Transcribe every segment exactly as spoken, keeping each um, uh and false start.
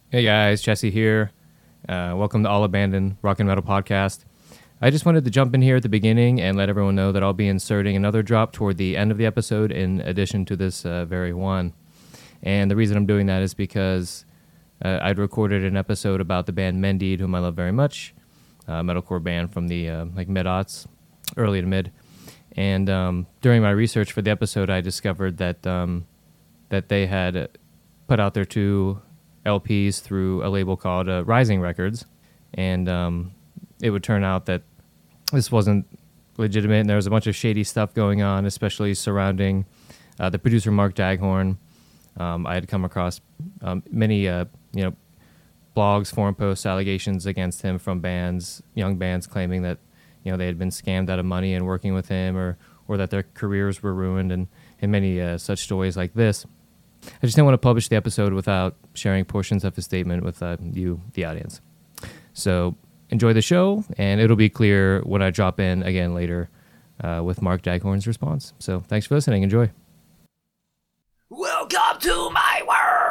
Hey guys, Jesse here. Uh, welcome to All Abandoned Rock and Metal Podcast. I just wanted to jump in here at the beginning and let everyone know that I'll be inserting another drop toward the end of the episode in addition to this uh, very one. And the reason I'm doing that is because uh, I'd recorded an episode about the band Mendeed, whom I love very much, a metalcore band from the uh, like mid-aughts, early to mid. And um, during my research for the episode, I discovered that um, that they had put out their two L Ps through a label called uh, Rising Records, and um, it would turn out that this wasn't legitimate, and there was a bunch of shady stuff going on, especially surrounding uh, the producer Mark Daghorn. Um, I had come across um, many, uh, you know, blogs, forum posts, allegations against him from bands, young bands, claiming that you know they had been scammed out of money and working with him, or or that their careers were ruined, and and many uh, such stories like this. I just didn't want to publish the episode without sharing portions of his statement with uh, you, the audience. So enjoy the show, and it'll be clear when I drop in again later uh, with Mark Daghorn's response. So thanks for listening. Enjoy. Welcome to my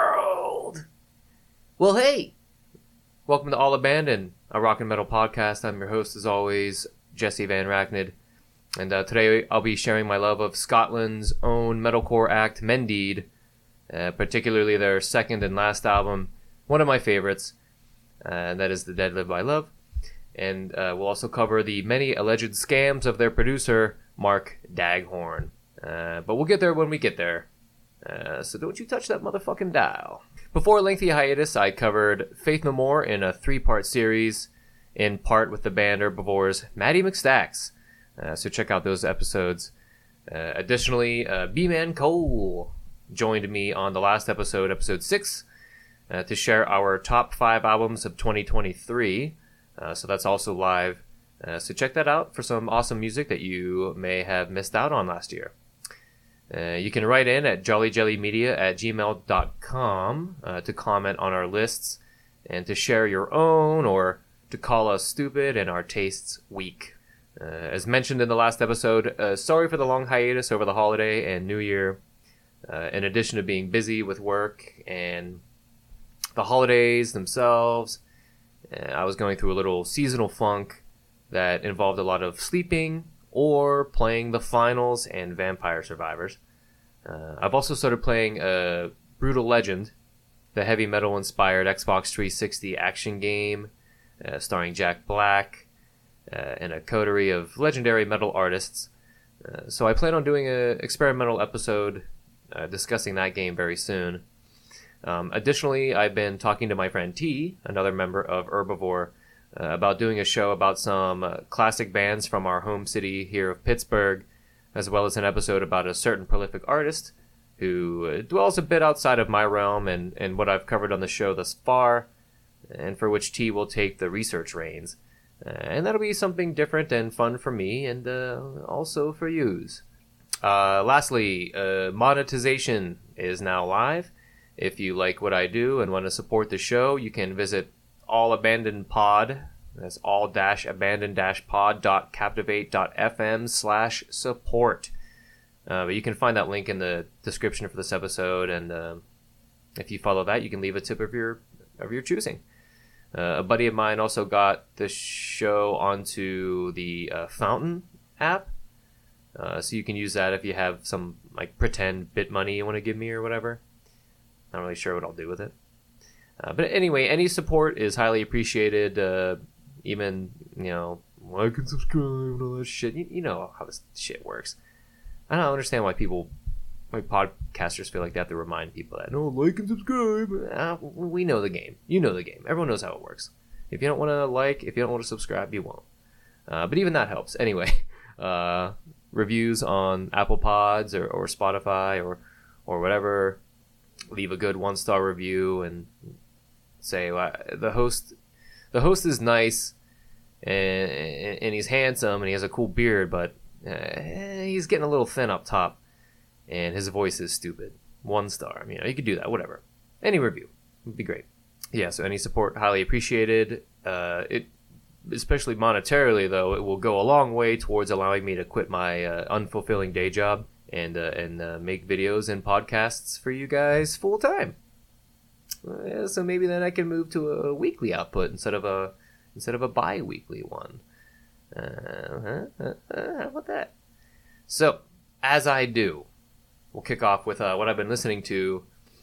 world! Well, hey! Welcome to All Abandoned, a rock and metal podcast. I'm your host, as always, Jesse Van Rachnid. And uh, today I'll be sharing my love of Scotland's own metalcore act, Mendeed, Uh, particularly their second and last album, one of my favorites, uh, and that is The Dead Live by Love. And uh, we'll also cover the many alleged scams of their producer, Mark Daghorn. Uh, but we'll get there when we get there. Uh, so don't you touch that motherfucking dial. Before a lengthy hiatus, I covered Faith No More in a three-part series, in part with the band Herbivore's Maddie McStacks. Uh, so check out those episodes. Uh, additionally, uh, B-Man Cole joined me on the last episode, episode six, uh, to share our top five albums of twenty twenty-three. Uh, so that's also live. Uh, so check that out for some awesome music that you may have missed out on last year. Uh, you can write in at jollyjellymedia at gmail dot com uh, to comment on our lists and to share your own, or to call us stupid and our tastes weak. Uh, as mentioned in the last episode, uh, sorry for the long hiatus over the holiday and New Year. Uh, in addition to being busy with work and the holidays themselves, uh, I was going through a little seasonal funk that involved a lot of sleeping or playing the finals and Vampire Survivors. Uh, I've also started playing uh, Brutal Legend, the heavy metal-inspired Xbox three sixty action game uh, starring Jack Black uh, and a coterie of legendary metal artists. Uh, so I plan on doing an experimental episode Uh, discussing that game very soon. Um, additionally, I've been talking to my friend T, another member of Herbivore, uh, about doing a show about some uh, classic bands from our home city here of Pittsburgh, as well as an episode about a certain prolific artist who uh, dwells a bit outside of my realm and, and what I've covered on the show thus far, and for which T will take the research reins. Uh, and that'll be something different and fun for me, and uh, also for yous. Uh, lastly, uh, monetization is now live. If you like what I do and want to support the show, you can visit All Abandoned Pod. That's all dash abandoned dash pod dot captivate dot fm slash support. Uh, but you can find that link in the description for this episode, and uh, if you follow that, you can leave a tip of your of your choosing. Uh, a buddy of mine also got the show onto the uh, Fountain app. Uh, so you can use that if you have some like pretend bit money you want to give me or whatever. Not really sure what I'll do with it. Uh, but anyway, any support is highly appreciated. Uh, even, you know, like and subscribe and all that shit. You, you know how this shit works. I don't understand why people, why podcasters feel like they have to remind people that, no, like and subscribe. Uh, we know the game. You know the game. Everyone knows how it works. If you don't want to like, if you don't want to subscribe, you won't. Uh, but even that helps. Anyway, uh... reviews on Apple Pods or, or Spotify or or whatever. Leave a good one-star review and say, well, the host the host is nice and, and he's handsome and he has a cool beard, but uh, he's getting a little thin up top and his voice is stupid. One star. You know, you could do that, whatever. Any review would be great. Yeah, so any support, highly appreciated. Uh, it, especially monetarily, though, it will go a long way towards allowing me to quit my uh, unfulfilling day job and uh, and uh, make videos and podcasts for you guys full time. Uh, so maybe then I can move to a weekly output instead of a instead of a bi-weekly one. Uh, uh, uh, how about that? So, as I do, we'll kick off with uh, what I've been listening to,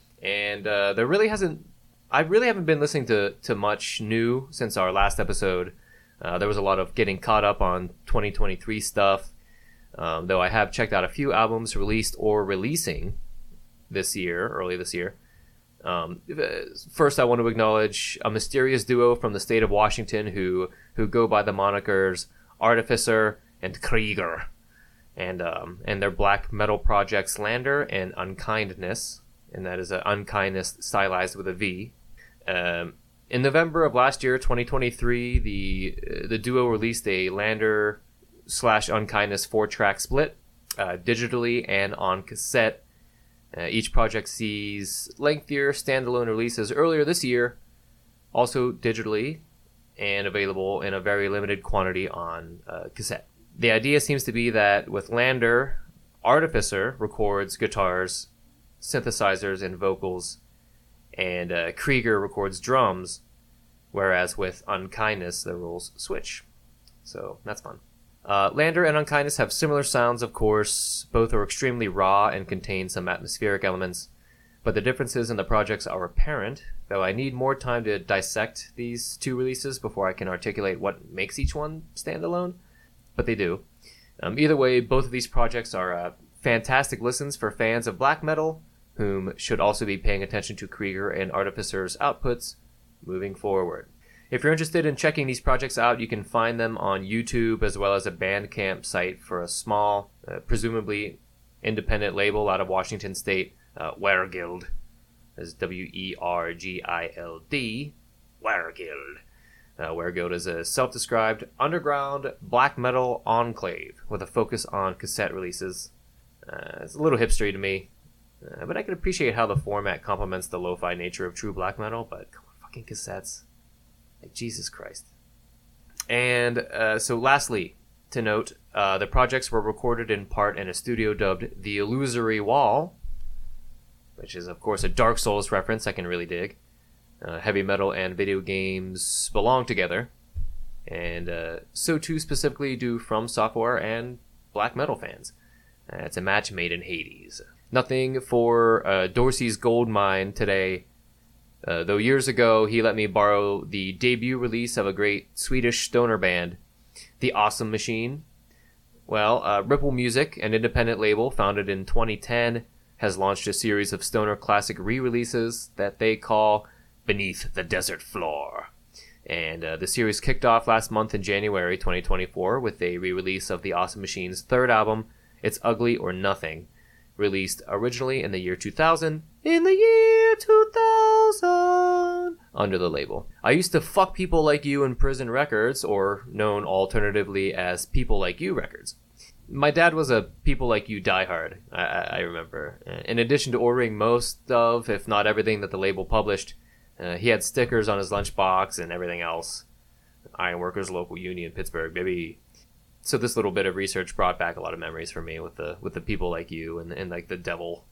and uh, there really hasn't. I really haven't been listening to, to much new since our last episode. Uh, there was a lot of getting caught up on twenty twenty-three stuff, um, though I have checked out a few albums released or releasing this year, early this year. Um, first, I want to acknowledge a mysterious duo from the state of Washington who, who go by the monikers Artificer and Krieger, and um, and their black metal projects Slander and Unkindness, and that is an unkindness stylized with a V. Um, in November of last year, twenty twenty-three, the uh, the duo released a Lander slash Unkindness four-track split, uh, digitally and on cassette. Uh, each project sees lengthier standalone releases earlier this year, also digitally, and available in a very limited quantity on uh, cassette. The idea seems to be that with Lander, Artificer records guitars, synthesizers, and vocals, and uh, Krieger records drums, whereas with Unkindness, the roles switch. So that's fun. Uh, Lander and Unkindness have similar sounds, of course. Both are extremely raw and contain some atmospheric elements, but the differences in the projects are apparent, though I need more time to dissect these two releases before I can articulate what makes each one stand alone, but they do. Um, either way, both of these projects are uh, fantastic listens for fans of black metal, whom should also be paying attention to Krieger and Artificer's outputs moving forward. If you're interested in checking these projects out, you can find them on YouTube as well as a Bandcamp site for a small, uh, presumably independent label out of Washington State, uh, Wergild. That's W E R G I L D, Wergild. Uh, Wergild is a self-described underground black metal enclave with a focus on cassette releases. Uh, it's a little hipstery to me, uh, but I can appreciate how the format complements the lo-fi nature of true black metal, but come on, fucking cassettes. Like, Jesus Christ. And uh, so lastly, to note, uh, the projects were recorded in part in a studio dubbed The Illusory Wall, which is, of course, a Dark Souls reference I can really dig. Uh, heavy metal and video games belong together, and uh, so too specifically do From Software and black metal fans. Uh, it's a match made in Hades. Nothing for uh, Dorsey's Gold Mine today, uh, though years ago he let me borrow the debut release of a great Swedish stoner band, The Awesome Machine. Well, uh, Ripple Music, an independent label founded in twenty ten, has launched a series of stoner classic re-releases that they call Beneath the Desert Floor. And uh, the series kicked off last month in January twenty twenty-four with a re-release of The Awesome Machine's third album, It's Ugly or Nothing, released originally in the year two thousand, in the year two thousand, under the label. I used to fuck People Like You in Prison Records, or known alternatively as People Like You Records. My dad was a People Like You diehard, I, I remember. In addition to ordering most of, if not everything that the label published, uh, he had stickers on his lunchbox and everything else. Ironworkers Local Union, Pittsburgh, baby. So this little bit of research brought back a lot of memories for me with the with the People Like You and, and like the devil,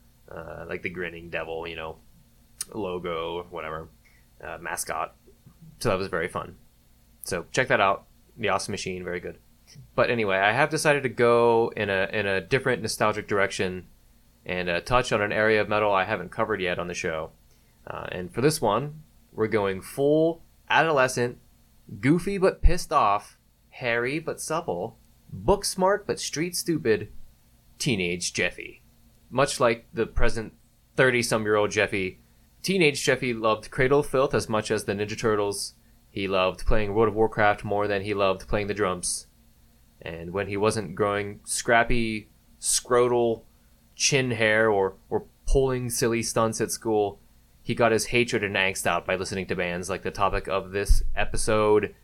uh, like the grinning devil, you know, logo or whatever, uh, mascot. So that was very fun. So check that out. The Awesome Machine, very good. But anyway, I have decided to go in a in a different nostalgic direction and uh, touch on an area of metal I haven't covered yet on the show. Uh, and for this one, we're going full adolescent, goofy but pissed off, hairy but supple, book smart but street stupid, teenage Jeffy. Much like the present thirty-some-year-old Jeffy, teenage Jeffy loved Cradle of Filth as much as the Ninja Turtles. He loved playing World of Warcraft more than he loved playing the drums. And when he wasn't growing scrappy, scrotal chin hair or, or pulling silly stunts at school, he got his hatred and angst out by listening to bands like the topic of this episode,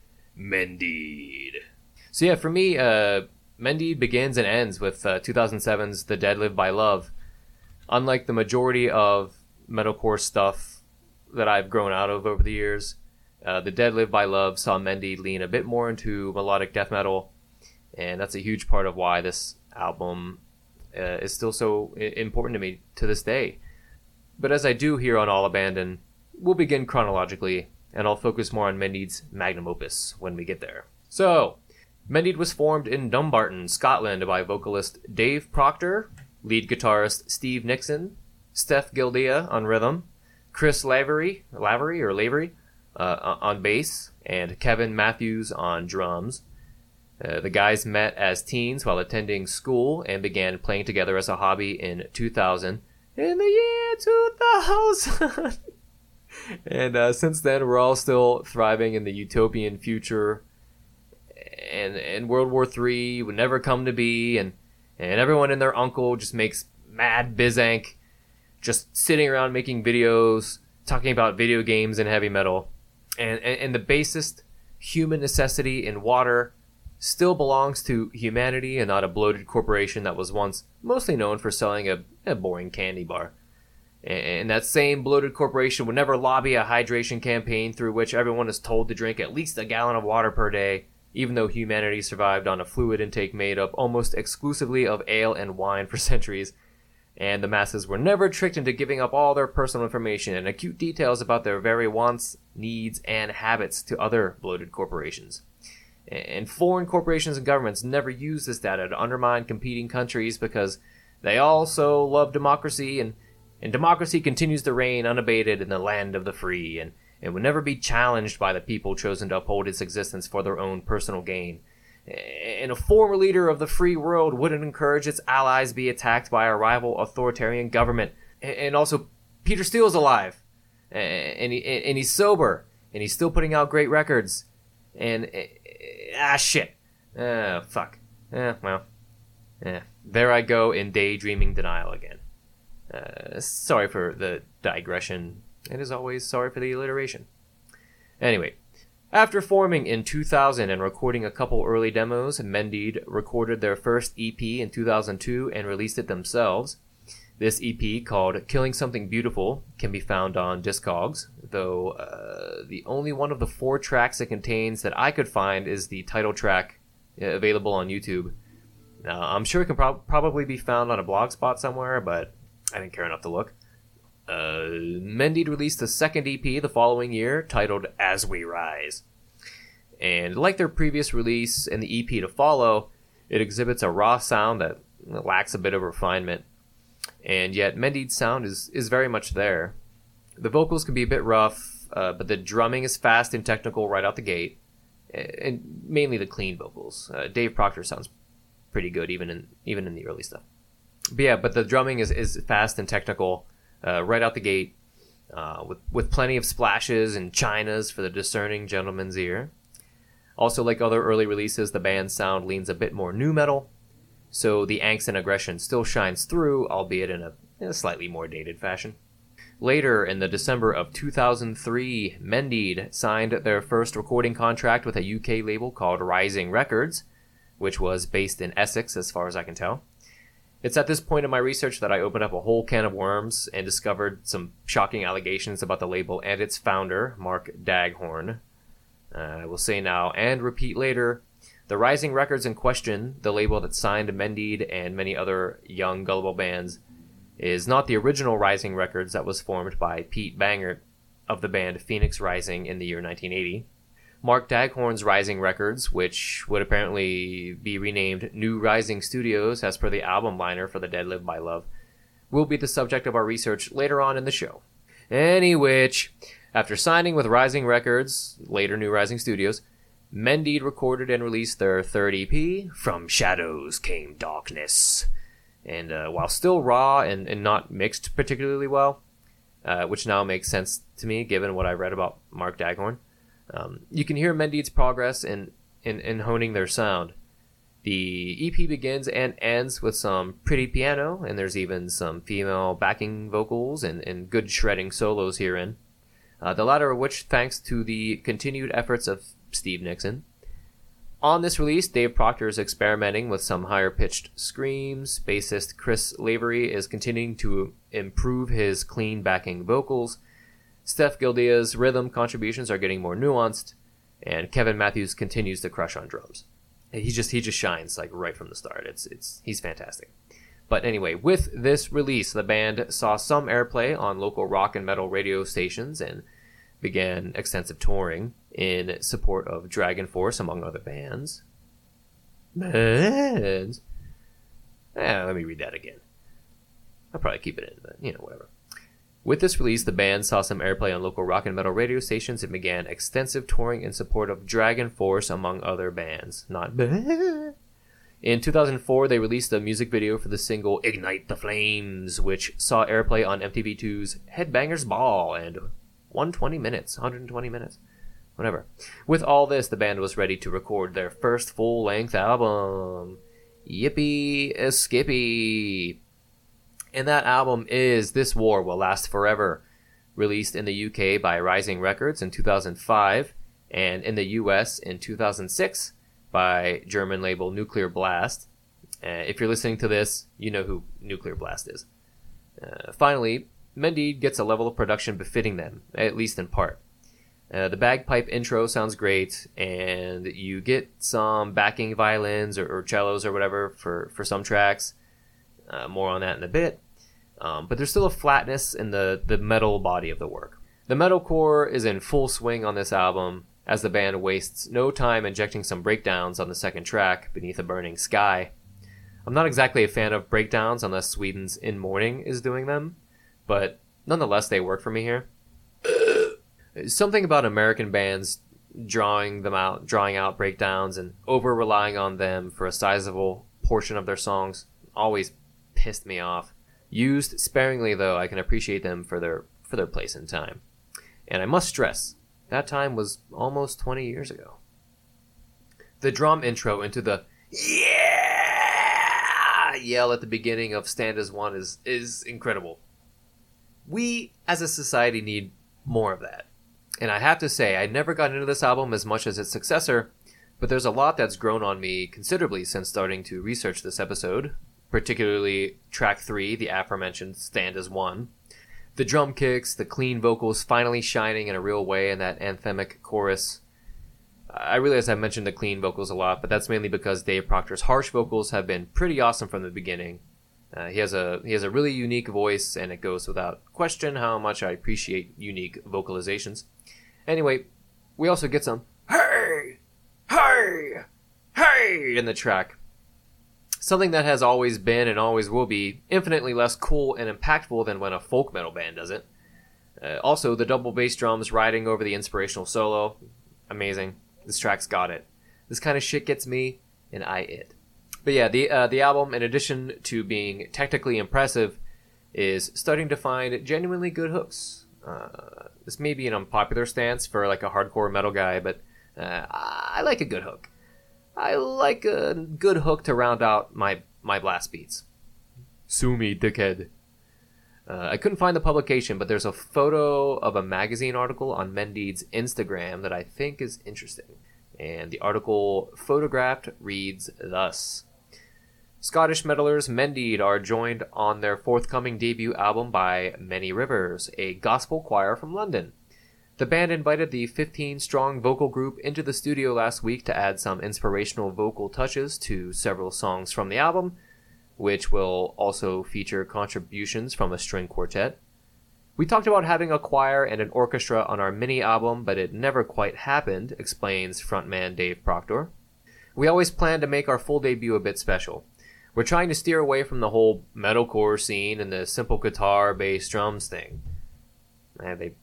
Mended. So yeah, for me, uh, Mended begins and ends with uh, two thousand seven's The Dead Live by Love. Unlike the majority of metalcore stuff that I've grown out of over the years, uh, The Dead Live by Love saw Mended lean a bit more into melodic death metal, and that's a huge part of why this album uh, is still so I- important to me to this day. But as I do here on All Abandon, we'll begin chronologically, and I'll focus more on Mendeed's magnum opus when we get there. So, Mendeed was formed in Dumbarton, Scotland by vocalist Dave Proctor, lead guitarist Steve Nixon, Steph Gildea on rhythm, Chris Lavery, Lavery or Lavery uh, on bass, and Kevin Matthews on drums. Uh, the guys met as teens while attending school and began playing together as a hobby in two thousand. In the year two thousand! And uh, since then, we're all still thriving in the utopian future. And, and World War Three would never come to be. And, and everyone and their uncle just makes mad bizank, just sitting around making videos, talking about video games and heavy metal. And, and, and the basest human necessity in water still belongs to humanity and not a bloated corporation that was once mostly known for selling a, a boring candy bar. And that same bloated corporation would never lobby a hydration campaign through which everyone is told to drink at least a gallon of water per day, even though humanity survived on a fluid intake made up almost exclusively of ale and wine for centuries. And the masses were never tricked into giving up all their personal information and acute details about their very wants, needs, and habits to other bloated corporations. And foreign corporations and governments never use this data to undermine competing countries because they also love democracy, and, and democracy continues to reign unabated in the land of the free, and, and would never be challenged by the people chosen to uphold its existence for their own personal gain. And a former leader of the free world wouldn't encourage its allies be attacked by a rival authoritarian government. And also, Peter Steele's alive, and, he, and he's sober, and he's still putting out great records. And, ah, shit. Ah, fuck. Eh, well. Eh. There I go in daydreaming denial again. Uh, sorry for the digression, and as always, sorry for the alliteration. Anyway, after forming in two thousand and recording a couple early demos, Mendeed recorded their first E P in two thousand two and released it themselves. This E P, called Killing Something Beautiful, can be found on Discogs, though uh, the only one of the four tracks it contains that I could find is the title track, uh, available on YouTube. Uh, I'm sure it can pro- probably be found on a blog spot somewhere, but I didn't care enough to look. Uh, Mendeed released a second E P the following year, titled As We Rise. And like their previous release and the E P to follow, it exhibits a raw sound that lacks a bit of refinement. And yet Mendeed's sound is, is very much there. The vocals can be a bit rough, uh, but the drumming is fast and technical right out the gate. And mainly the clean vocals. Uh, Dave Proctor sounds pretty good even in even in the early stuff. But yeah, but the drumming is, is fast and technical uh, right out the gate, uh, with, with plenty of splashes and chinas for the discerning gentleman's ear. Also, like other early releases, the band's sound leans a bit more nu metal, so the angst and aggression still shines through, albeit in a, in a slightly more dated fashion. Later, in the December of two thousand three, Mendeed signed their first recording contract with a U K label called Rising Records, which was based in Essex, as far as I can tell. It's at this point in my research that I opened up a whole can of worms and discovered some shocking allegations about the label and its founder, Mark Daghorn. Uh, I will say now and repeat later, the Rising Records in question, the label that signed Mendeed and many other young gullible bands, is not the original Rising Records that was formed by Pete Bangert of the band Phoenix Rising in the year nineteen eighty. Mark Daghorn's Rising Records, which would apparently be renamed New Rising Studios as per the album liner for The Dead Live by Love, will be the subject of our research later on in the show. Any which, after signing with Rising Records, later New Rising Studios, Mendeed recorded and released their third E P, From Shadows Came Darkness. And uh, while still raw and, and not mixed particularly well, uh, which now makes sense to me given what I read about Mark Daghorn, um, you can hear Mendeed's progress in, in, in honing their sound. The E P begins and ends with some pretty piano, and there's even some female backing vocals and, and good shredding solos herein. Uh, the latter of which thanks to the continued efforts of Steve Nixon. On this release, Dave Proctor is experimenting with some higher-pitched screams. Bassist Chris Lavery is continuing to improve his clean backing vocals. Steph Gildea's rhythm contributions are getting more nuanced, and Kevin Matthews continues to crush on drums. He just he just shines like right from the start. It's it's he's fantastic. But anyway, with this release, the band saw some airplay on local rock and metal radio stations and began extensive touring in support of Dragon Force, among other bands. Bands? Eh, let me read that again. I'll probably keep it in, but, you know, whatever. With this release, the band saw some airplay on local rock and metal radio stations and began extensive touring in support of Dragon Force, among other bands. Not bad. In two thousand four, they released a music video for the single Ignite the Flames, which saw airplay on M T V two's Headbangers Ball and one hundred twenty minutes, one hundred twenty minutes, whatever. With all this, the band was ready to record their first full-length album, Yippee Skippy. And that album is This War Will Last Forever, released in the U K by Rising Records in two thousand five, and in the U S in two thousand six by German label Nuclear Blast. Uh, if you're listening to this, you know who Nuclear Blast is. Uh, finally, Mendid gets a level of production befitting them, at least in part. Uh, the bagpipe intro sounds great, and you get some backing violins or, or cellos or whatever for, for some tracks. Uh, more on that in a bit. Um, but there's still a flatness in the, the metal body of the work. The metalcore is in full swing on this album, as the band wastes no time injecting some breakdowns on the second track, Beneath a Burning Sky. I'm not exactly a fan of breakdowns unless Sweden's In Mourning is doing them, but nonetheless they work for me here. Something about American bands drawing them out, drawing out breakdowns and over-relying on them for a sizable portion of their songs always pissed me off. Used sparingly, though, I can appreciate them for their for their place in time. And I must stress, that time was almost twenty years ago. The drum intro into the yeah yell at the beginning of Stanzas one is, is incredible. We, as a society, need more of that. And I have to say, I never got into this album as much as its successor, but there's a lot that's grown on me considerably since starting to research this episode, particularly track three, the aforementioned Stanzas one. The drum kicks, the clean vocals finally shining in a real way in that anthemic chorus. I realize I mentioned the clean vocals a lot, but that's mainly because Dave Proctor's harsh vocals have been pretty awesome from the beginning. Uh, he has a he has a really unique voice, and it goes without question how much I appreciate unique vocalizations. Anyway, we also get some hey, hey, hey in the track. Something that has always been and always will be infinitely less cool and impactful than when a folk metal band does it. Uh, also, the double bass drums riding over the inspirational solo. Amazing. This track's got it. This kind of shit gets me, and I it. But yeah, the uh, the album, in addition to being technically impressive, is starting to find genuinely good hooks. Uh, this may be an unpopular stance for like a hardcore metal guy, but uh, I like a good hook. I like a good hook to round out my, my blast beats. Sue me, dickhead. Uh, I couldn't find the publication, but there's a photo of a magazine article on Mendid's Instagram that I think is interesting. And the article photographed reads thus. Scottish metalers Mendid are joined on their forthcoming debut album by Many Rivers, a gospel choir from London. The band invited the fifteen-strong vocal group into the studio last week to add some inspirational vocal touches to several songs from the album, which will also feature contributions from a string quartet. We talked about having a choir and an orchestra on our mini-album, but it never quite happened, explains frontman Dave Proctor. We always planned to make our full debut a bit special. We're trying to steer away from the whole metalcore scene and the simple guitar, bass, drums thing. And they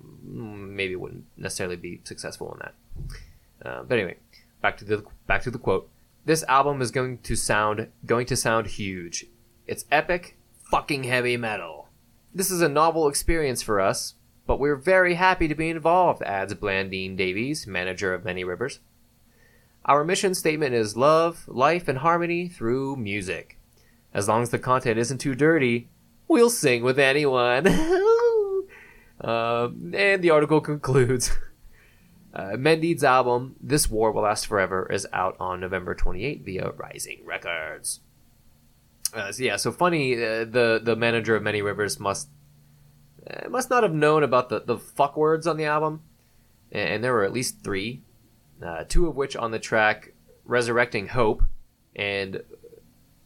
maybe wouldn't necessarily be successful in that. Uh, but anyway, back to the back to the quote. This album is going to sound going to sound huge. It's epic, fucking heavy metal. This is a novel experience for us, but we're very happy to be involved, adds Blandine Davies, manager of Many Rivers. Our mission statement is love, life, and harmony through music. As long as the content isn't too dirty, we'll sing with anyone. Uh, and the article concludes, uh, Mendid's album, This War Will Last Forever, is out on November twenty-eighth via Rising Records. Uh, so yeah, so funny, uh, the, the manager of Many Rivers must uh, must not have known about the, the fuck words on the album, and, and there were at least three, uh, two of which on the track Resurrecting Hope, and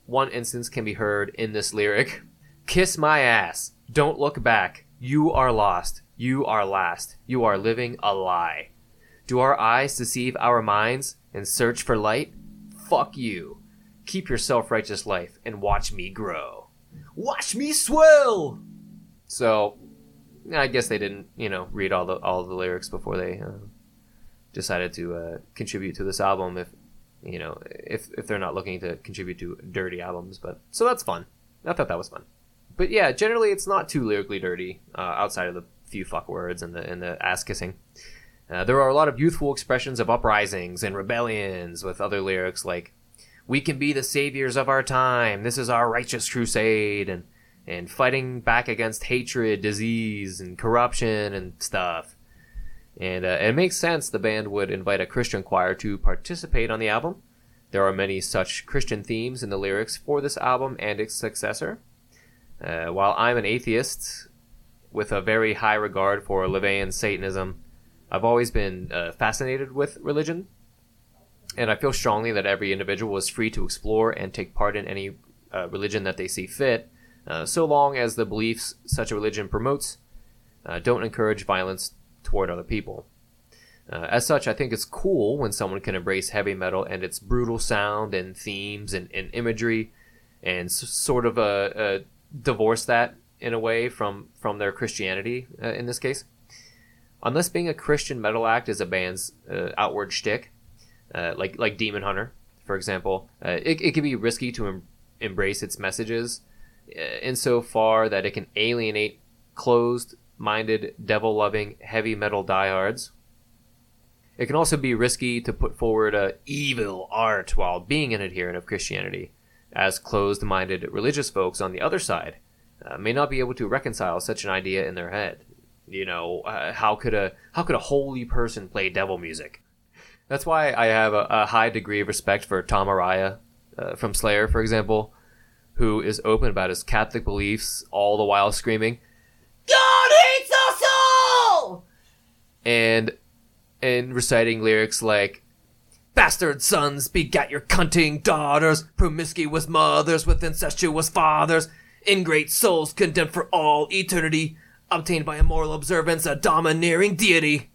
one instance can be heard in this lyric. Kiss my ass. Don't look back. You are lost. You are last. You are living a lie. Do our eyes deceive our minds and search for light? Fuck you. Keep your self-righteous life and watch me grow. Watch me swell! So, I guess they didn't, you know, read all the all the lyrics before they uh, decided to uh, contribute to this album. If you know, if if they're not looking to contribute to dirty albums, but so that's fun. I thought that was fun. But yeah, generally it's not too lyrically dirty, uh, outside of the few fuck words and the and the ass kissing. Uh, there are a lot of youthful expressions of uprisings and rebellions with other lyrics like, "We can be the saviors of our time. This is our righteous crusade," and and fighting back against hatred, disease, and corruption and stuff. And uh, it makes sense the band would invite a Christian choir to participate on the album. There are many such Christian themes in the lyrics for this album and its successor. Uh, while I'm an atheist with a very high regard for LaVeyan Satanism, I've always been uh, fascinated with religion. And I feel strongly that every individual is free to explore and take part in any uh, religion that they see fit, uh, so long as the beliefs such a religion promotes uh, don't encourage violence toward other people. Uh, as such, I think it's cool when someone can embrace heavy metal and its brutal sound and themes and, and imagery and s- sort of uh, uh, divorce that in a way from, from their Christianity uh, in this case. Unless being a Christian metal act is a band's uh, outward shtick, uh, like like Demon Hunter, for example, uh, it, it can be risky to em- embrace its messages uh, insofar that it can alienate closed-minded, devil-loving, heavy metal diehards. It can also be risky to put forward a evil art while being an adherent of Christianity, as closed-minded religious folks on the other side uh, may not be able to reconcile such an idea in their head. You know, uh, how could a how could a holy person play devil music? That's why I have a, a high degree of respect for Tom Araya uh, from Slayer, for example, who is open about his Catholic beliefs, all the while screaming, "God hates us all!" and and reciting lyrics like, "Bastard sons begat your cunting daughters, promiscuous mothers with incestuous fathers, ingrate souls condemned for all eternity, obtained by immoral observance, a domineering deity."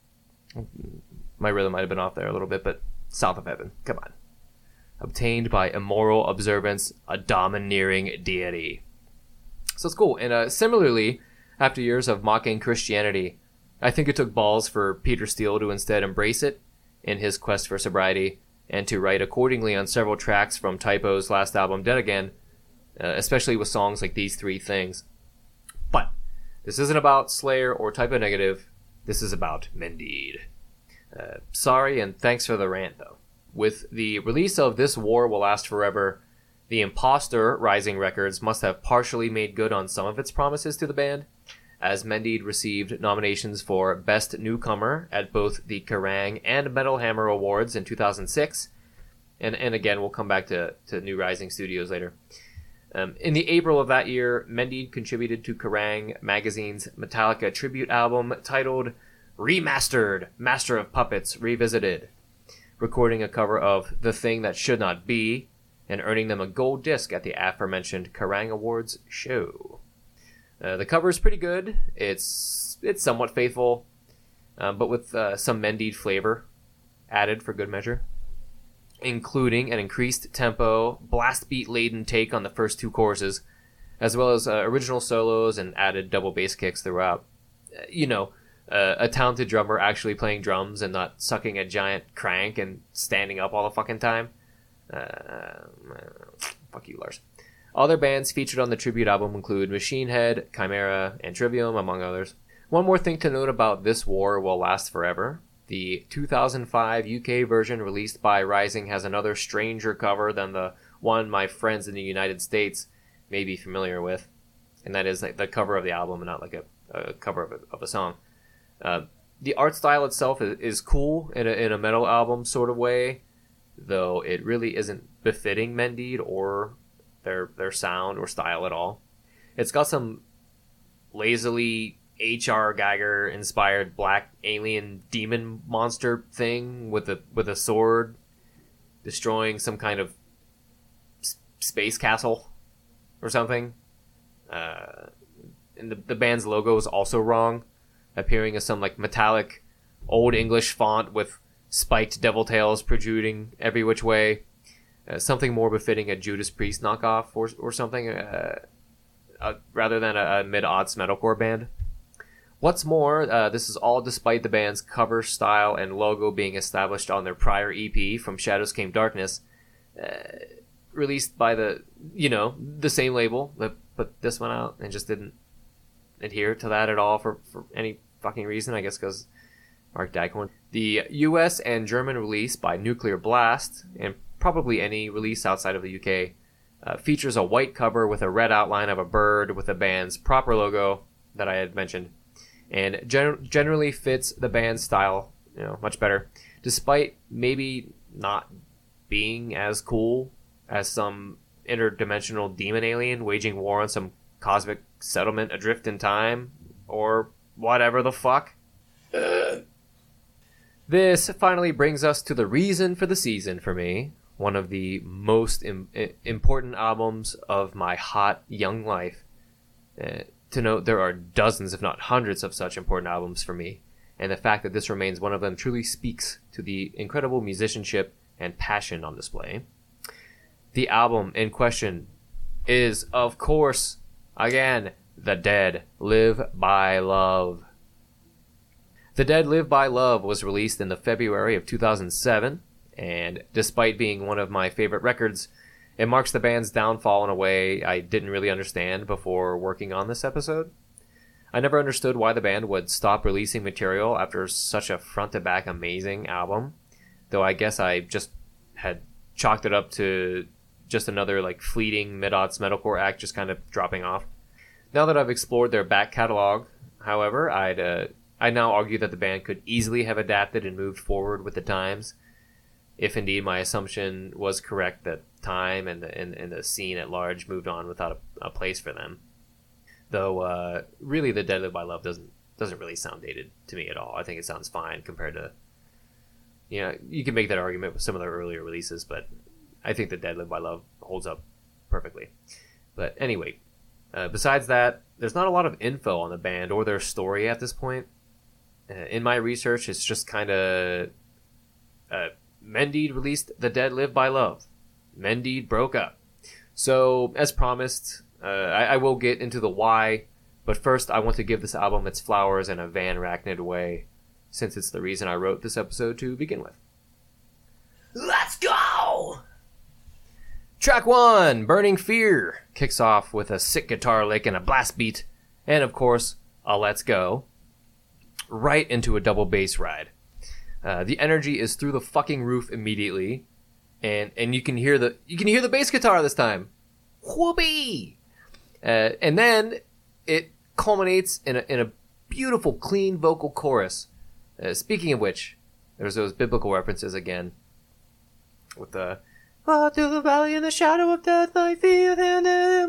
My rhythm might have been off there a little bit, but south of heaven, come on. Obtained by immoral observance, a domineering deity. So it's cool. And uh, similarly, after years of mocking Christianity, I think it took balls for Peter Steele to instead embrace it in his quest for sobriety and to write accordingly on several tracks from Typo's last album, Dead Again, uh, especially with songs like These Three Things. But this isn't about Slayer or Typo Negative. This is about Mendid. Uh, sorry and thanks for the rant, though. With the release of This War Will Last Forever, the Imposter Rising Records must have partially made good on some of its promises to the band, as Mendid received nominations for Best Newcomer at both the Kerrang and Metal Hammer Awards in two thousand six, and, and again, we'll come back to, to New Rising Studios later. Um, in the April of that year, Mendid contributed to Kerrang magazine's Metallica tribute album titled Remastered, Master of Puppets Revisited, recording a cover of The Thing That Should Not Be, and earning them a gold disc at the aforementioned Kerrang Awards show. Uh, the cover is pretty good. It's it's somewhat faithful, um, but with uh, some Mendid flavor added for good measure, including an increased tempo, blast beat laden take on the first two choruses, as well as uh, original solos and added double bass kicks throughout. Uh, you know, uh, a talented drummer actually playing drums and not sucking a giant crank and standing up all the fucking time. Uh, fuck you, Lars. Other bands featured on the tribute album include Machine Head, Chimera, and Trivium, among others. One more thing to note about This War Will Last Forever. The two thousand five U K version released by Rising has another stranger cover than the one my friends in the United States may be familiar with, and that is like the cover of the album and not like a, a cover of a, of a song. Uh, the art style itself is, is cool in a, in a metal album sort of way, though it really isn't befitting Mendid or their their sound or style at all. It's got some lazily H R. Geiger inspired black alien demon monster thing with a with a sword destroying some kind of space castle or something. Uh, and the, the band's logo is also wrong, appearing as some like metallic old English font with spiked devil tails protruding every which way. Uh, something more befitting a Judas Priest knockoff or or something, uh, uh, rather than a, a mid-aughts metalcore band. What's more, uh, this is all despite the band's cover style and logo being established on their prior E P, From Shadows Came Darkness, uh, released by the, you know, the same label that put this one out and just didn't adhere to that at all for, for any fucking reason, I guess because Mark Daghorn. The U S and German release by Nuclear Blast, and probably any release outside of the U K, uh, features a white cover with a red outline of a bird with the band's proper logo that I had mentioned, and gen- generally fits the band's style, you know, much better, despite maybe not being as cool as some interdimensional demon alien waging war on some cosmic settlement adrift in time, or whatever the fuck. Uh. This finally brings us to the reason for the season for me, one of the most Im- important albums of my hot young life. Uh, to note, there are dozens, if not hundreds, of such important albums for me, and the fact that this remains one of them truly speaks to the incredible musicianship and passion on display. The album in question is, of course, again, The Dead Live by Love. The Dead Live by Love was released in the February of two thousand seven, and despite being one of my favorite records, it marks the band's downfall in a way I didn't really understand before working on this episode. I never understood why the band would stop releasing material after such a front-to-back amazing album, though I guess I just had chalked it up to just another like fleeting mid-aughts metalcore act just kind of dropping off. Now that I've explored their back catalog, however, I'd uh, I now argue that the band could easily have adapted and moved forward with the times, if indeed my assumption was correct that time and the, and, and the scene at large moved on without a, a place for them. Though, uh, really, The Dead Live by Love doesn't doesn't really sound dated to me at all. I think it sounds fine compared to, you know, you can make that argument with some of their earlier releases, but I think The Dead Live by Love holds up perfectly. But anyway, uh, besides that, there's not a lot of info on the band or their story at this point. Uh, in my research, it's just kind of... Uh, Mended released The Dead Live by Love. Mended broke up. So, as promised, uh, I, I will get into the why, but first I want to give this album its flowers in a Van Rachnid way, since it's the reason I wrote this episode to begin with. Let's go! Track one, Burning Fear, kicks off with a sick guitar lick and a blast beat, and of course, a let's go, right into a double bass ride. Uh, the energy is through the fucking roof immediately, and and you can hear the you can hear the bass guitar this time. Whoopee! Uh, and then it culminates in a in a beautiful, clean vocal chorus. Uh, speaking of which, there's those biblical references again, with the "Walk through the valley in the shadow of death, I feel him."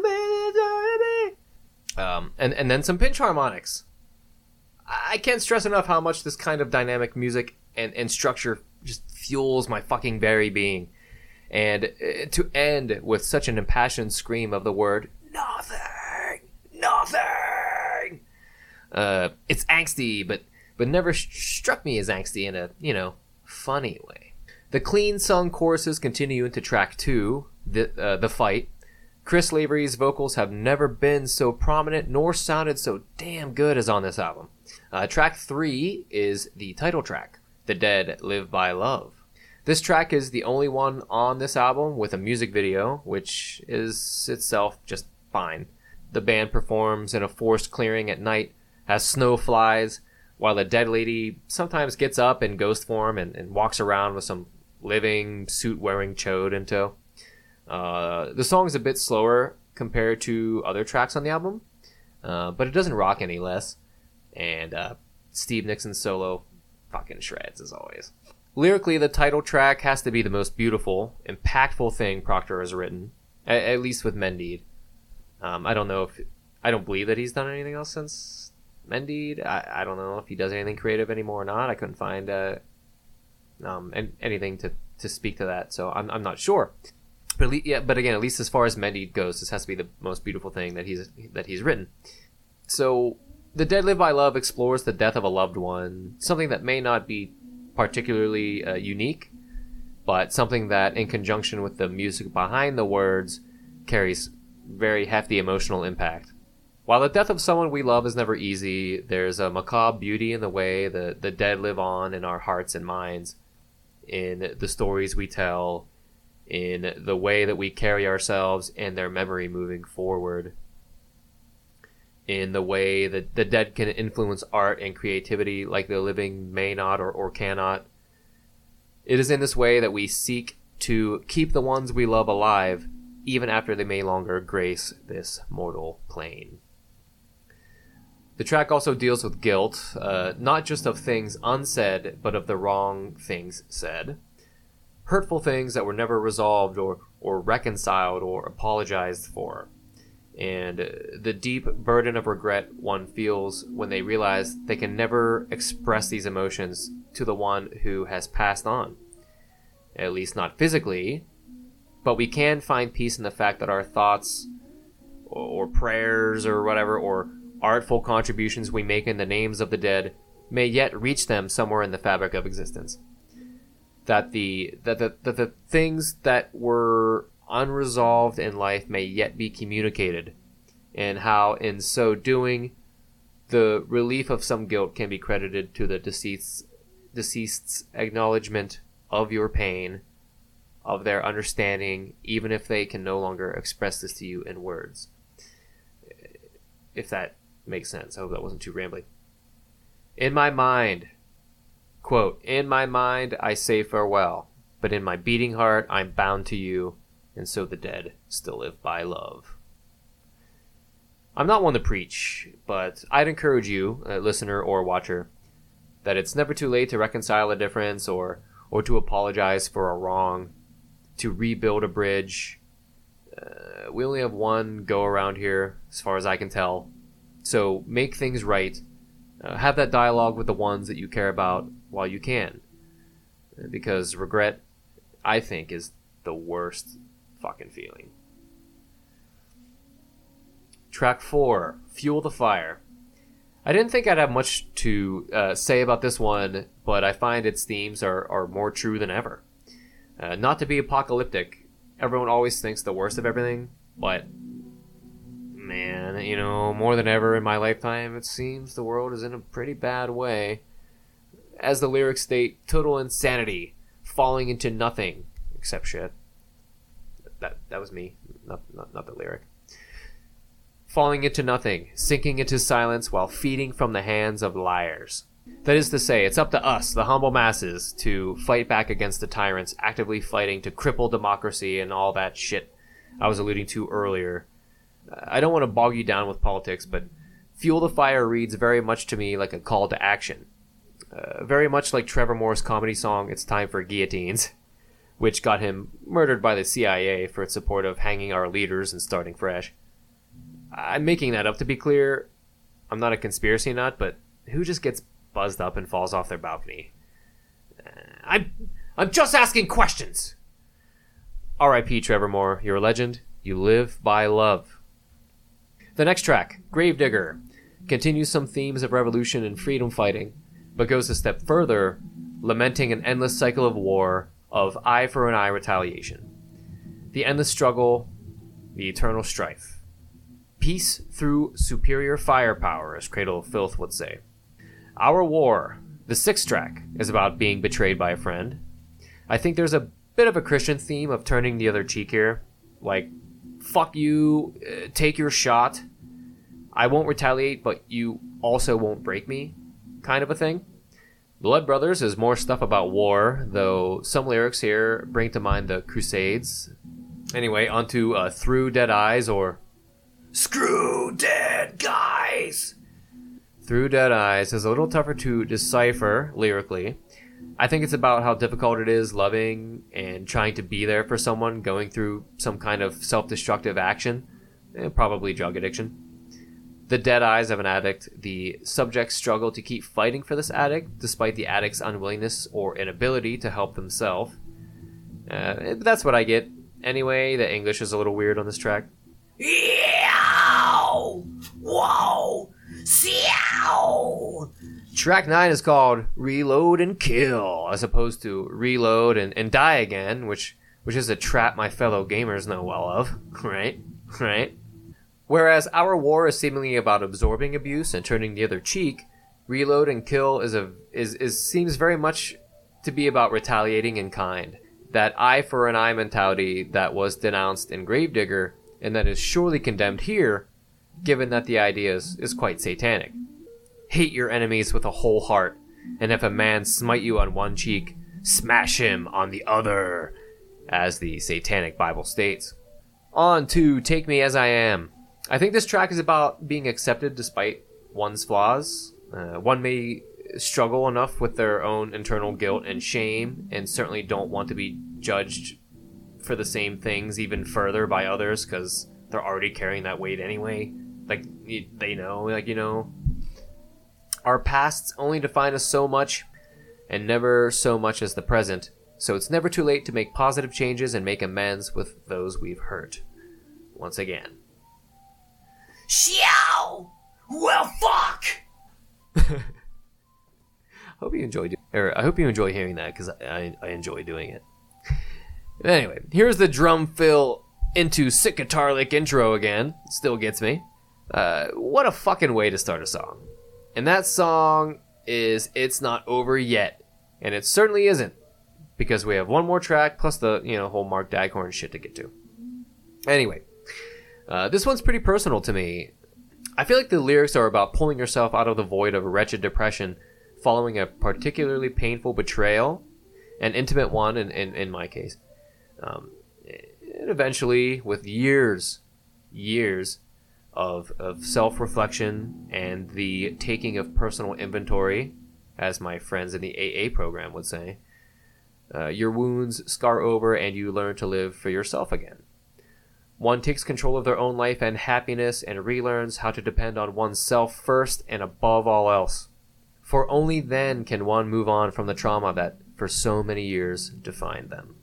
Um, and and then some pinch harmonics. I can't stress enough how much this kind of dynamic music and, and structure just fuels my fucking very being. And uh, to end with such an impassioned scream of the word, nothing, nothing. Uh, it's angsty, but, but never sh- struck me as angsty in a, you know, funny way. The clean sung choruses continue into track two, the, uh, the fight. Chris Lavery's vocals have never been so prominent nor sounded so damn good as on this album. Uh, track three is the title track, The Dead Live by Love. This track is the only one on this album with a music video, which is itself just fine. The band performs in a forest clearing at night as snow flies, while the dead lady sometimes gets up in ghost form and, and walks around with some living, suit-wearing chode in tow. Uh, the song is a bit slower compared to other tracks on the album, uh, but it doesn't rock any less. And uh, Steve Nixon's solo fucking shreds, as always. Lyrically, the title track has to be the most beautiful, impactful thing Proctor has written, at, at least with Mended. Um, I don't know if... I don't believe that he's done anything else since Mended. I, I don't know if he does anything creative anymore or not. I couldn't find uh, um, anything to, to speak to that, so I'm, I'm not sure. But le- yeah, but again, at least as far as Mehdi goes, this has to be the most beautiful thing that he's that he's written. So, The Dead Live by Love explores the death of a loved one, something that may not be particularly uh, unique, but something that, in conjunction with the music behind the words, carries very hefty emotional impact. While the death of someone we love is never easy, there's a macabre beauty in the way the, the dead live on in our hearts and minds, in the stories we tell, in the way that we carry ourselves and their memory moving forward, in the way that the dead can influence art and creativity like the living may not or, or cannot. It is in this way that we seek to keep the ones we love alive, even after they may longer grace this mortal plane. The track also deals with guilt, uh, not just of things unsaid, but of the wrong things said. Hurtful things that were never resolved or, or reconciled or apologized for. And uh, the deep burden of regret one feels when they realize they can never express these emotions to the one who has passed on. At least not physically, but we can find peace in the fact that our thoughts or, or prayers or whatever, or artful contributions we make in the names of the dead may yet reach them somewhere in the fabric of existence. That the that the, that the things that were unresolved in life may yet be communicated, and how in so doing the relief of some guilt can be credited to the deceased's, deceased's acknowledgement of your pain, of their understanding, even if they can no longer express this to you in words. If that makes sense. I hope that wasn't too rambling. In my mind, quote, in my mind I say farewell, but in my beating heart I'm bound to you, and so the dead still live by love. I'm not one to preach, but I'd encourage you, a listener or watcher, that it's never too late to reconcile a difference or, or to apologize for a wrong, to rebuild a bridge. Uh, we only have one go around here, as far as I can tell. So make things right. Uh, have that dialogue with the ones that you care about while you can. Because regret, I think, is the worst fucking feeling. Track four, Fuel the Fire. I didn't think I'd have much to uh, say about this one, but I find its themes are, are more true than ever. Uh, not to be apocalyptic, everyone always thinks the worst of everything, but man, you know, more than ever in my lifetime, it seems the world is in a pretty bad way. As the lyrics state, total insanity, falling into nothing, except shit. That that was me, not, not, not the lyric. Falling into nothing, sinking into silence while feeding from the hands of liars. That is to say, it's up to us, the humble masses, to fight back against the tyrants actively fighting to cripple democracy and all that shit I was alluding to earlier. I don't want to bog you down with politics, but Fuel the Fire reads very much to me like a call to action. Uh, very much like Trevor Moore's comedy song, It's Time for Guillotines, which got him murdered by the C I A for its support of hanging our leaders and starting fresh. I'm making that up to be clear. I'm not a conspiracy nut, but who just gets buzzed up and falls off their balcony? Uh, I'm, I'm just asking questions! R I P Trevor Moore, you're a legend. You live by love. The next track, Gravedigger, continues some themes of revolution and freedom fighting, but goes a step further, lamenting an endless cycle of war, of eye for an eye retaliation. The endless struggle, the eternal strife. Peace through superior firepower, as Cradle of Filth would say. Our War, the sixth track, is about being betrayed by a friend. I think there's a bit of a Christian theme of turning the other cheek here. Like, fuck you, uh, take your shot. I won't retaliate, but you also won't break me, kind of a thing. Blood Brothers is more stuff about war, though some lyrics here bring to mind the Crusades. Anyway, onto uh, Through Dead Eyes, or Screw Dead Guys. Through Dead Eyes is a little tougher to decipher lyrically. I think it's about how difficult it is loving and trying to be there for someone going through some kind of self-destructive action, and probably drug addiction. The dead eyes of an addict, the subject's struggle to keep fighting for this addict despite the addict's unwillingness or inability to help themselves. Uh, that's what I get. Anyway, the English is a little weird on this track. Yow! Whoa! Seow! Track nine is called Reload and Kill, as opposed to Reload and, and Die Again, which which is a trap my fellow gamers know well of, right? Right? Whereas Our War is seemingly about absorbing abuse and turning the other cheek, Reload and Kill is a is, is seems very much to be about retaliating in kind. That eye for an eye mentality that was denounced in Gravedigger and that is surely condemned here, given that the idea is, is quite satanic. Hate your enemies with a whole heart, and if a man smite you on one cheek, smash him on the other, as the satanic Bible states. On to Take Me As I Am. I think this track is about being accepted despite one's flaws. Uh, one may struggle enough with their own internal guilt and shame, and certainly don't want to be judged for the same things even further by others, because they're already carrying that weight anyway. Like, they know, like, you know. Our pasts only define us so much, and never so much as the present, so it's never too late to make positive changes and make amends with those we've hurt. Once again. Xiao! Well, fuck! Hope you enjoyed, or I hope you enjoy hearing that, because I, I enjoy doing it. Anyway, here's the drum fill into sick guitar lick intro again. Still gets me. Uh, what a fucking way to start a song. And that song is It's Not Over Yet. And it certainly isn't, because we have one more track plus the, you know, whole Mark Daghorn shit to get to. Anyway, uh, this one's pretty personal to me. I feel like the lyrics are about pulling yourself out of the void of wretched depression following a particularly painful betrayal, an intimate one in, in, in my case. Um, and eventually, with years, years of, of self-reflection and the taking of personal inventory, as my friends in the A A program would say, uh, your wounds scar over and you learn to live for yourself again. One takes control of their own life and happiness and relearns how to depend on oneself first and above all else. For only then can one move on from the trauma that for so many years defined them.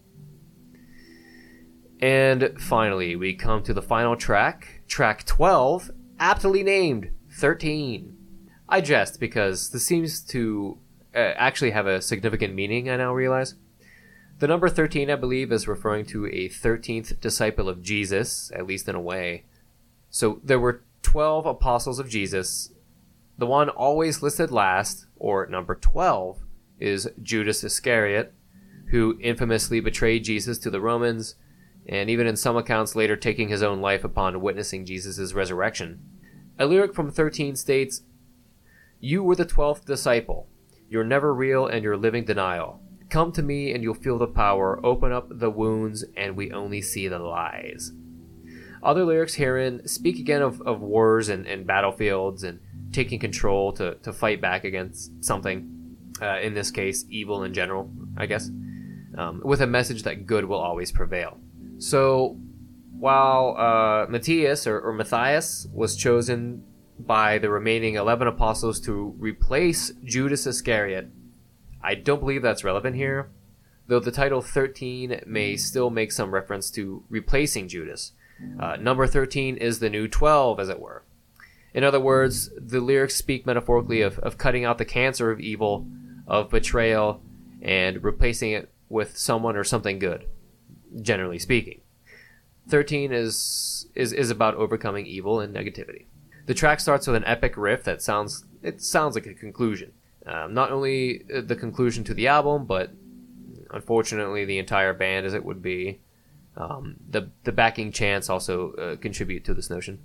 And finally, we come to the final track, track twelve, aptly named thirteen. I jest because this seems to uh, actually have a significant meaning, I now realize. The number thirteen, I believe, is referring to a thirteenth disciple of Jesus, at least in a way. So there were twelve apostles of Jesus. The one always listed last, or number twelve, is Judas Iscariot, who infamously betrayed Jesus to the Romans, and even in some accounts later taking his own life upon witnessing Jesus' resurrection. A lyric from thirteen states, "You were the twelfth disciple. You're never real and you're living denial. Come to me and you'll feel the power. Open up the wounds and we only see the lies." Other lyrics herein speak again of, of wars and, and battlefields and taking control to, to fight back against something, uh, in this case, evil in general, I guess, um, with a message that good will always prevail. So, while uh, Matthias, or, or Matthias, was chosen by the remaining eleven apostles to replace Judas Iscariot, I don't believe that's relevant here, though the title thirteen may still make some reference to replacing Judas. Uh, number thirteen is the new twelve, as it were. In other words, the lyrics speak metaphorically of, of cutting out the cancer of evil, of betrayal, and replacing it with someone or something good, generally speaking. thirteen is, is, is about overcoming evil and negativity. The track starts with an epic riff that sounds, it sounds like a conclusion. Um, not only the conclusion to the album, but unfortunately the entire band, as it would be. Um, the, the backing chants also uh, contribute to this notion.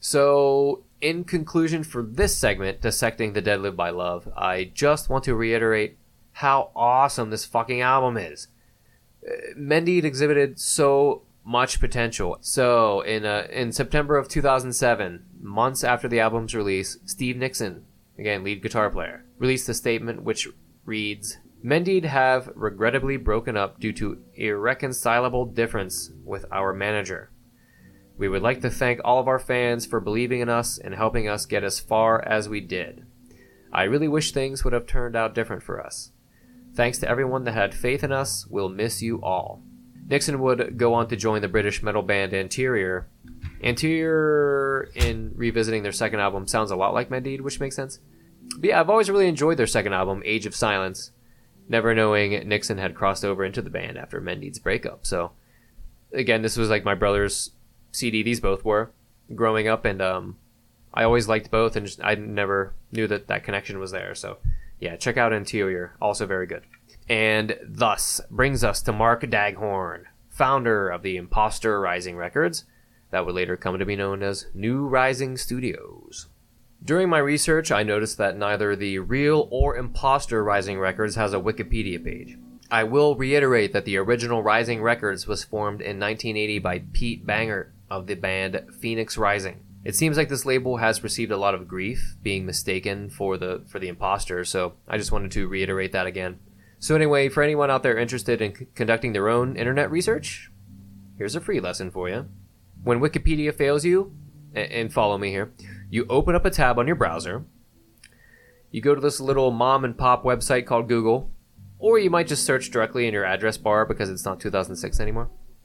So, in conclusion for this segment, Dissecting the Dead Live by Love, I just want to reiterate how awesome this fucking album is. Uh, Mehndid exhibited so much potential. So, in uh, in September of two thousand seven, months after the album's release, Steve Nixon, again, lead guitar player, released a statement which reads, "Mehndid have regrettably broken up due to irreconcilable difference with our manager. We would like to thank all of our fans for believing in us and helping us get as far as we did. I really wish things would have turned out different for us. Thanks to everyone that had faith in us. We'll miss you all." Nixon would go on to join the British metal band Anterior. Anterior, in revisiting their second album, sounds a lot like Mended, which makes sense. But yeah, I've always really enjoyed their second album, Age of Silence, never knowing Nixon had crossed over into the band after Mended's breakup. So, again, this was like my brother's C D, these both were, growing up, and um, I always liked both, and just, I never knew that that connection was there. So, yeah, check out Anterior, also very good. And thus brings us to Mark Daghorn, founder of the Imposter Rising Records, that would later come to be known as New Rising Studios. During my research, I noticed that neither the Real or Imposter Rising Records has a Wikipedia page. I will reiterate that the original Rising Records was formed in nineteen eighty by Pete Bangert of the band Phoenix Rising. It seems like this label has received a lot of grief, being mistaken for the for the imposter, so I just wanted to reiterate that again. So anyway, for anyone out there interested in c- conducting their own internet research, here's a free lesson for you. When Wikipedia fails you, and, and follow me here, you open up a tab on your browser, you go to this little mom and pop website called Google, or you might just search directly in your address bar because it's not two thousand six anymore,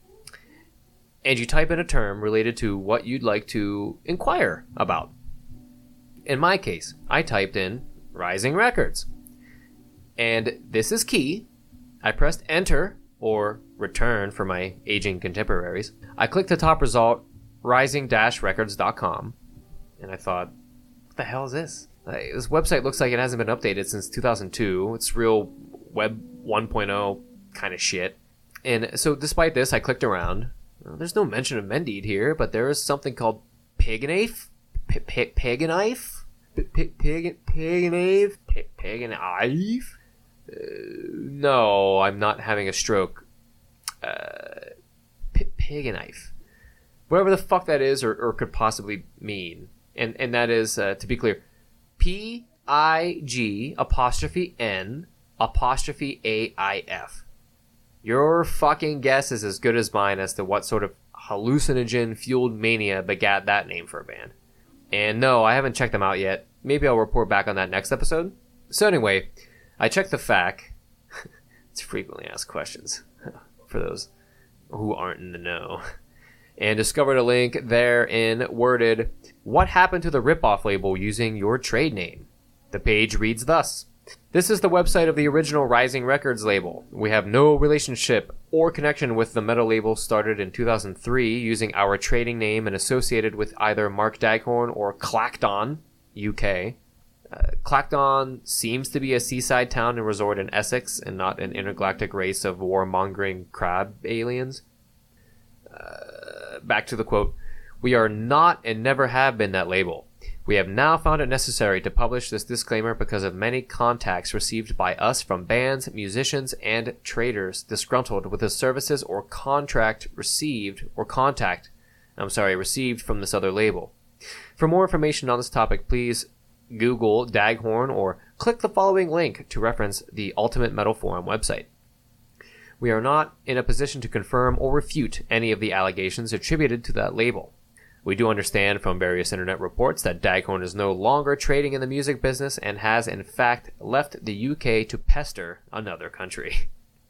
and you type in a term related to what you'd like to inquire about. In my case, I typed in Rising Records. And this is key. I pressed enter, or return for my aging contemporaries. I clicked the top result, rising dash records dot com, and I thought, what the hell is this? Like, this website looks like it hasn't been updated since two thousand two. It's real Web one point oh kind of shit. And so despite this, I clicked around. Well, there's no mention of Mended here, but there is something called Piganafe? Piganafe? Piganafe? Piganafe? Uh, no, I'm not having a stroke. Uh, p- pig and knife. Whatever the fuck that is or, or could possibly mean. And and that is, uh, to be clear, P I G apostrophe N apostrophe A I F. Your fucking guess is as good as mine as to what sort of hallucinogen-fueled mania begat that name for a band. And no, I haven't checked them out yet. Maybe I'll report back on that next episode. So anyway, I checked the F A Q. It's frequently asked questions for those who aren't in the know. And discovered a link therein worded, "What happened to the ripoff label using your trade name?" The page reads thus. This is the website of the original Rising Records label. We have no relationship or connection with the metal label started in two thousand three using our trading name and associated with either Mark Daghorn or Clacton, U K. Uh, Clacton seems to be a seaside town and resort in Essex and not an intergalactic race of warmongering crab aliens. Uh, back to the quote. "We are not and never have been that label. We have now found it necessary to publish this disclaimer because of many contacts received by us from bands, musicians, and traders disgruntled with the services or contract received or contact, I'm sorry, received from this other label. For more information on this topic, please Google Daghorn or click the following link to reference the Ultimate Metal Forum website. We are not in a position to confirm or refute any of the allegations attributed to that label. We do understand from various internet reports that Daghorn is no longer trading in the music business and has in fact left the U K to pester another country."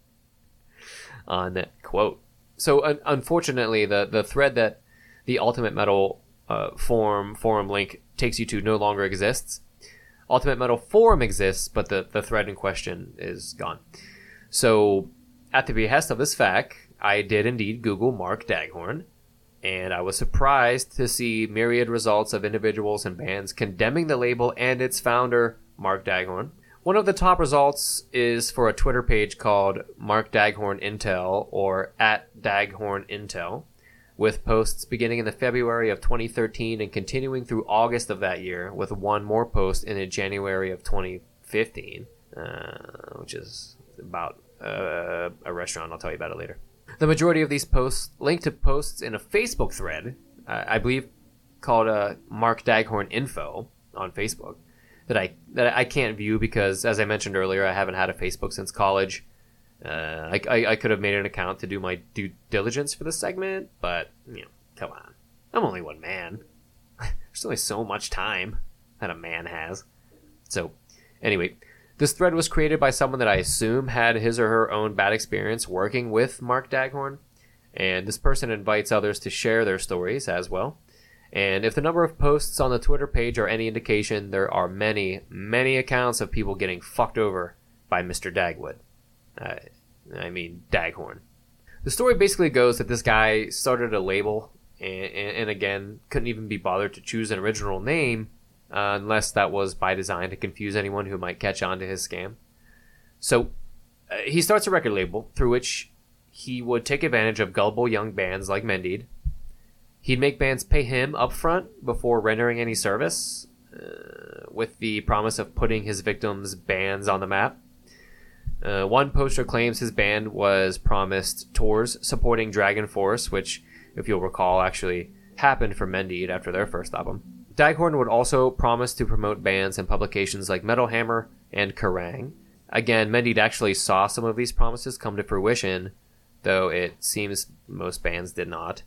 Unquote. So un- unfortunately, the, the thread that the Ultimate Metal uh, forum forum link takes you to no longer exists. Ultimate Metal Forum exists, but the, the thread in question is gone. So, at the behest of this F A Q, I did indeed Google Mark Daghorn, and I was surprised to see myriad results of individuals and bands condemning the label and its founder, Mark Daghorn. One of the top results is for a Twitter page called Mark Daghorn Intel, or at Daghorn Intel, with posts beginning in the February of twenty thirteen and continuing through August of that year, with one more post in the January of twenty fifteen, uh, which is about uh, a restaurant. I'll tell you about it later. The majority of these posts link to posts in a Facebook thread, uh, I believe called uh, Mark Daghorn Info on Facebook, that I that I can't view because, as I mentioned earlier, I haven't had a Facebook since college. Uh, I, I, I could have made an account to do my due diligence for this segment, but, you know, come on. I'm only one man. There's only so much time that a man has. So, anyway, this thread was created by someone that I assume had his or her own bad experience working with Mark Daghorn. And this person invites others to share their stories as well. And if the number of posts on the Twitter page are any indication, there are many, many accounts of people getting fucked over by Mister Dagwood. Uh, I mean, Daghorn. The story basically goes that this guy started a label and, and, and again, couldn't even be bothered to choose an original name uh, unless that was by design to confuse anyone who might catch on to his scam. So uh, he starts a record label through which he would take advantage of gullible young bands like Mendeed. He'd make bands pay him upfront before rendering any service, uh, with the promise of putting his victims' bands on the map. Uh, one poster claims his band was promised tours supporting Dragon Force, which, if you'll recall, actually happened for Mendeed after their first album. Daghorn would also promise to promote bands in publications like Metal Hammer and Kerrang! Again, Mendeed actually saw some of these promises come to fruition, though it seems most bands did not.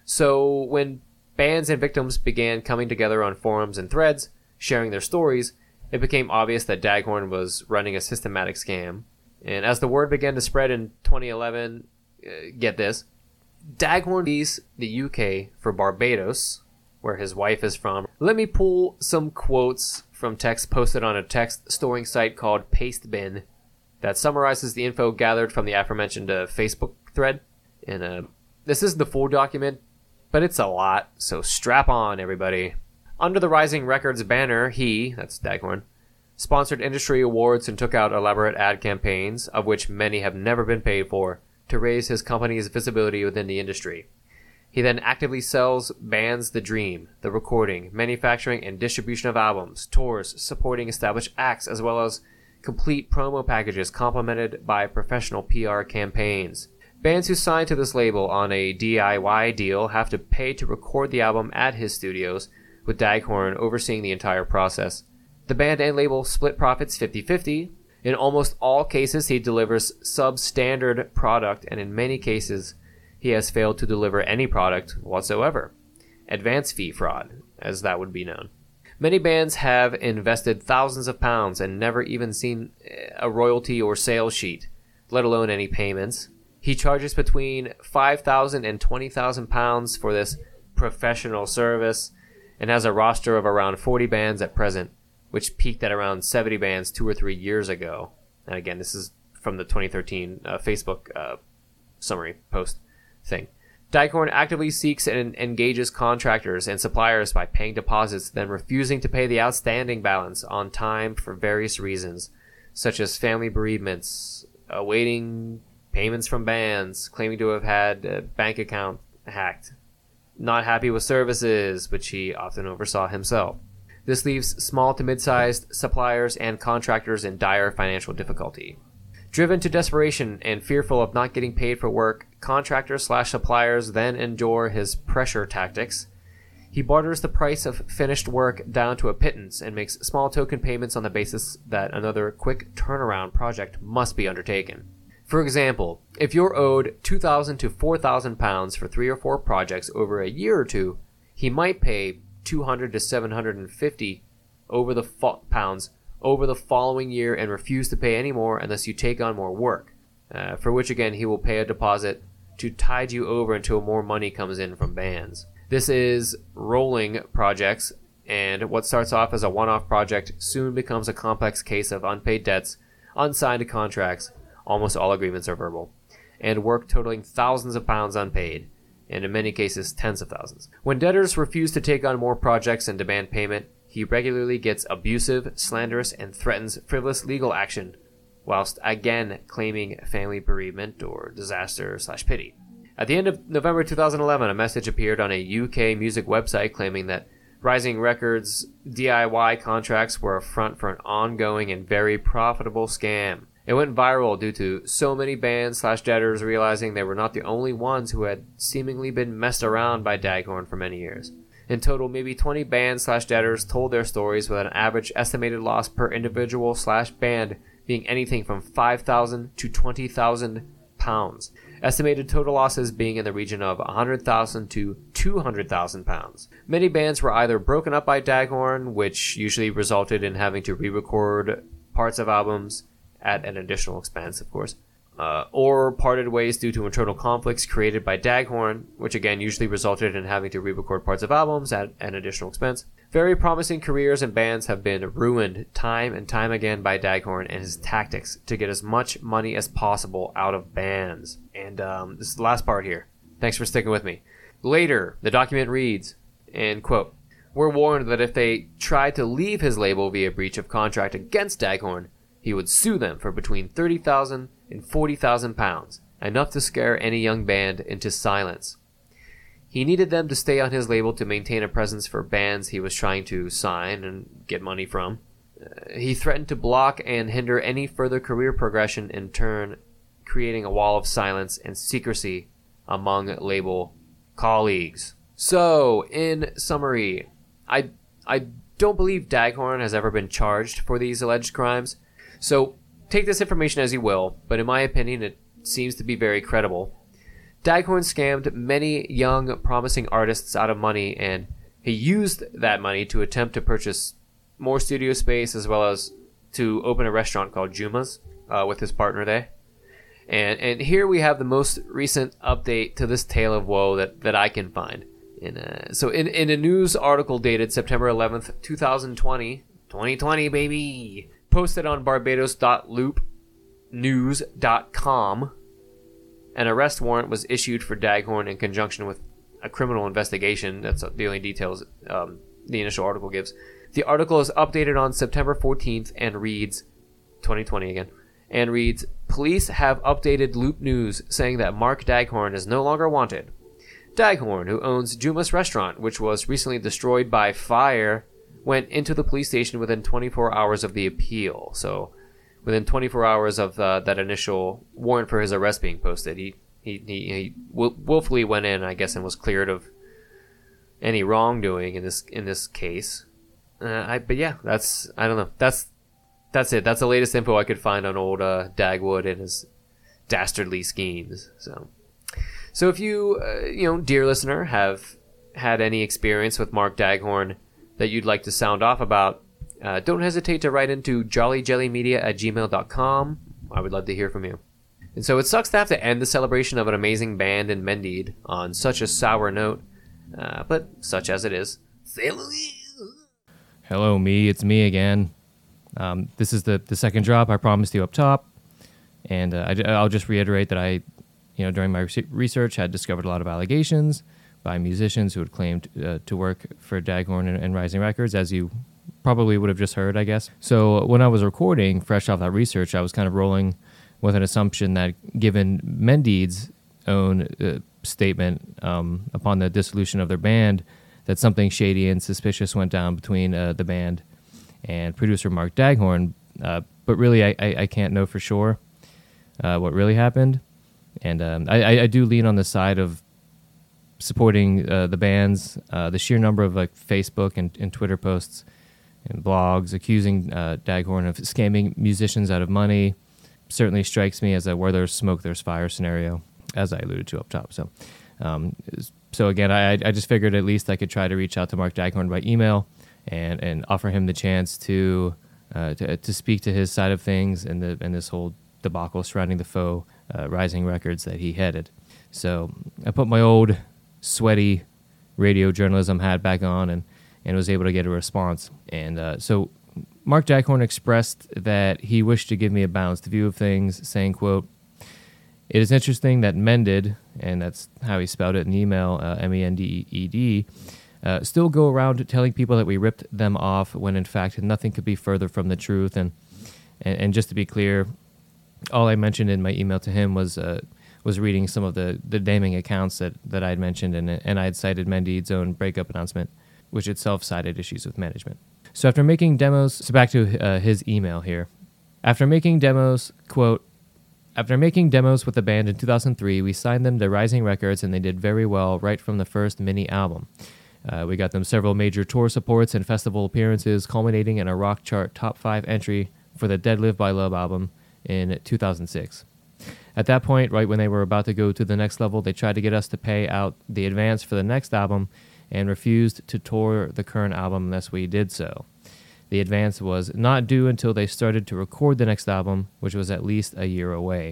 So when bands and victims began coming together on forums and threads, sharing their stories, it became obvious that Daghorn was running a systematic scam. And as the word began to spread in twenty eleven, uh, get this, Daghorn leaves the U K for Barbados, where his wife is from. Let me pull some quotes from text posted on a text storing site called Pastebin that summarizes the info gathered from the aforementioned uh, Facebook thread. And uh, this isn't the full document, but it's a lot, so strap on, everybody. Under the Rising Records banner, he, that's Daghorn, sponsored industry awards and took out elaborate ad campaigns, of which many have never been paid for, to raise his company's visibility within the industry. He then actively sells bands the dream, the recording, manufacturing, and distribution of albums, tours, supporting established acts, as well as complete promo packages complemented by professional P R campaigns. Bands who sign to this label on a D I Y deal have to pay to record the album at his studios, with Daghorn overseeing the entire process. The band and label split profits fifty-fifty. In almost all cases, he delivers substandard product, and in many cases, he has failed to deliver any product whatsoever. Advance fee fraud, as that would be known. Many bands have invested thousands of pounds and never even seen a royalty or sales sheet, let alone any payments. He charges between five thousand and twenty thousand pounds for this professional service and has a roster of around forty bands at present, which peaked at around seventy bands two or three years ago. And again, this is from the twenty thirteen uh, Facebook uh, summary post thing. Daghorn actively seeks and engages contractors and suppliers by paying deposits, then refusing to pay the outstanding balance on time for various reasons, such as family bereavements, awaiting payments from bands, claiming to have had a bank account hacked, not happy with services, which he often oversaw himself. This leaves small to mid-sized suppliers and contractors in dire financial difficulty. Driven to desperation and fearful of not getting paid for work, contractors slash suppliers then endure his pressure tactics. He barters the price of finished work down to a pittance and makes small token payments on the basis that another quick turnaround project must be undertaken. For example, if you're owed two thousand to four thousand pounds for three or four projects over a year or two, he might pay two hundred to seven hundred fifty over the fo- pounds over the following year and refuse to pay any more unless you take on more work, uh, for which again he will pay a deposit to tide you over until more money comes in from bands. This is rolling projects, and what starts off as a one-off project soon becomes a complex case of unpaid debts, unsigned contracts, almost all agreements are verbal, and work totaling thousands of pounds unpaid, and in many cases tens of thousands. When debtors refuse to take on more projects and demand payment, he regularly gets abusive, slanderous, and threatens frivolous legal action, whilst again claiming family bereavement or disaster slash pity. At the end of November two thousand eleven, a message appeared on a U K music website claiming that Rising Records' D I Y contracts were a front for an ongoing and very profitable scam. It went viral due to so many bands slash debtors realizing they were not the only ones who had seemingly been messed around by Daghorn for many years. In total, maybe twenty bands slash debtors told their stories, with an average estimated loss per individual slash band being anything from five thousand to twenty thousand pounds. Estimated total losses being in the region of one hundred thousand to two hundred thousand pounds. Many bands were either broken up by Daghorn, which usually resulted in having to re-record parts of albums at an additional expense, of course, uh, or parted ways due to internal conflicts created by Daghorn, which again usually resulted in having to re-record parts of albums at an additional expense. Very promising careers and bands have been ruined time and time again by Daghorn and his tactics to get as much money as possible out of bands. And um, this is the last part here. Thanks for sticking with me. Later, the document reads, and quote, "We're warned that if they tried to leave his label via breach of contract against Daghorn, he would sue them for between thirty thousand and forty thousand pounds, enough to scare any young band into silence. He needed them to stay on his label to maintain a presence for bands he was trying to sign and get money from. Uh, he threatened to block and hinder any further career progression, in turn creating a wall of silence and secrecy among label colleagues." So, in summary, I I don't believe Daghorn has ever been charged for these alleged crimes. So, take this information as you will, but in my opinion, it seems to be very credible. Daghorn scammed many young, promising artists out of money, and he used that money to attempt to purchase more studio space as well as to open a restaurant called Juma's uh, with his partner there. And and here we have the most recent update to this tale of woe that, that I can find. In a, so in, in a news article dated September eleventh, twenty twenty, twenty twenty baby, posted on barbados dot loop news dot com, an arrest warrant was issued for Daghorn in conjunction with a criminal investigation. That's the only details um, the initial article gives. The article is updated on September fourteenth and reads, twenty twenty again, and reads, "Police have updated Loop News saying that Mark Daghorn is no longer wanted. Daghorn, who owns Jumas Restaurant, which was recently destroyed by fire, went into the police station within twenty-four hours of the appeal." So within twenty-four hours of uh, that initial warrant for his arrest being posted, he he, he, he will, willfully went in, I guess, and was cleared of any wrongdoing in this in this case. Uh, I, but yeah, that's I don't know. That's that's it. That's the latest info I could find on old uh, Dagwood and his dastardly schemes. So, so if you uh, you know, dear listener, have had any experience with Mark Daghorn that you'd like to sound off about, uh, don't hesitate to write into jollyjellymedia at gmail dot com. I would love to hear from you. And so it sucks to have to end the celebration of an amazing band in Mendeed on such a sour note, uh, but such as it is. Hello, me. It's me again. Um, this is the, the second drop I promised you up top, and uh, I, I'll just reiterate that I, you know, during my research had discovered a lot of allegations by musicians who had claimed uh, to work for Daghorn and, and Rising Records, as you probably would have just heard, I guess. So when I was recording, fresh off that research, I was kind of rolling with an assumption that given Mendeed's own uh, statement um, upon the dissolution of their band, that something shady and suspicious went down between uh, the band and producer Mark Daghorn. Uh, but really, I, I, I can't know for sure uh, what really happened. And um, I, I do lean on the side of supporting uh, the bands. Uh, the sheer number of like Facebook and, and Twitter posts and blogs accusing uh, Daghorn of scamming musicians out of money certainly strikes me as a where there's smoke, there's fire scenario, as I alluded to up top. So, um, so again, I, I just figured at least I could try to reach out to Mark Daghorn by email and, and offer him the chance to, uh, to to speak to his side of things and the and this whole debacle surrounding the faux uh, Rising Records that he headed. So I put my old sweaty radio journalism hat back on and, and was able to get a response. And uh, so Mark Daghorn expressed that he wished to give me a balanced view of things, saying, quote, "It is interesting that Mended," and that's how he spelled it in the email, uh, M E N D E D, uh, still go around telling people that we ripped them off when in fact nothing could be further from the truth. And and, and just to be clear, all I mentioned in my email to him was uh, was reading some of the, the damning accounts that, that I had mentioned, and, and I had cited Mendeed's own breakup announcement, which itself cited issues with management. So after making demos, so back to uh, his email here. After making demos, quote, "After making demos with the band in two thousand three, we signed them to Rising Records, and they did very well right from the first mini album. Uh, we got them several major tour supports and festival appearances, culminating in a rock chart top five entry for the Dead Live by Love album in two thousand six. At that point, right when they were about to go to the next level, they tried to get us to pay out the advance for the next album and refused to tour the current album unless we did so. The advance was not due until they started to record the next album, which was at least a year away.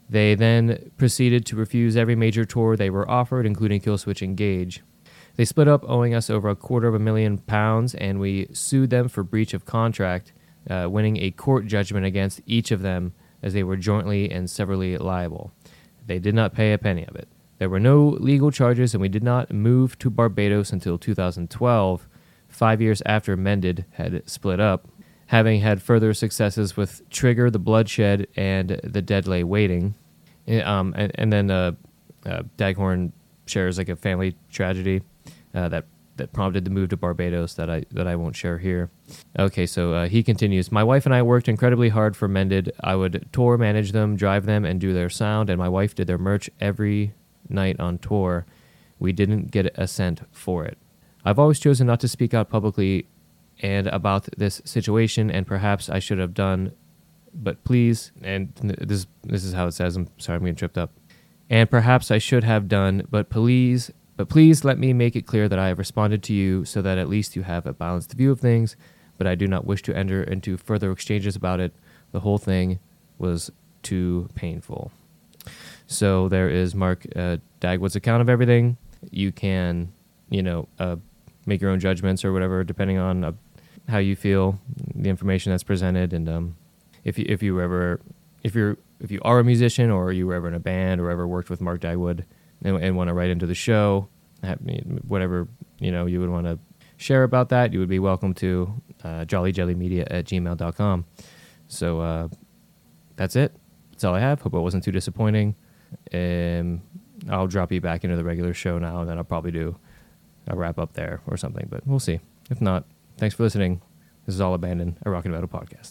They then proceeded to refuse every major tour they were offered, including Killswitch Engage. They split up, owing us over a quarter of a million pounds, and we sued them for breach of contract, uh, winning a court judgment against each of them as they were jointly and severally liable. They did not pay a penny of it. There were no legal charges, and we did not move to Barbados until two thousand twelve, five years after Mended had split up, having had further successes with Trigger, The Bloodshed, and The Dead Lay Waiting. Um, and, and then uh, uh, Daghorn shares like a family tragedy uh, that that prompted the move to Barbados that I that I won't share here. Okay, so uh, he continues. My wife and I worked incredibly hard for Mended. I would tour, manage them, drive them, and do their sound, and my wife did their merch every night on tour. We didn't get a cent for it. I've always chosen not to speak out publicly and about this situation, and perhaps I should have done, but please, and this this is how it says, I'm sorry, I'm getting tripped up. And perhaps I should have done, but please, but please let me make it clear that I have responded to you so that at least you have a balanced view of things, but I do not wish to enter into further exchanges about it. The whole thing was too painful. So there is Mark uh, Dagwood's account of everything. You can, you know, uh, make your own judgments or whatever, depending on uh, how you feel, the information that's presented, and um, if you if you ever if you're if you are a musician or you were ever in a band or ever worked with Mark Dagwood and, and want to write into the show, have, whatever you know you would want to share about that, you would be welcome to uh, jollyjellymedia at gmail dot com. So uh, that's it. That's all I have. Hope it wasn't too disappointing. Um, I'll drop you back into the regular show now, and then I'll probably do a wrap up there or something, but we'll see. If not, thanks for listening. This is All Abandoned, a rock and metal podcast.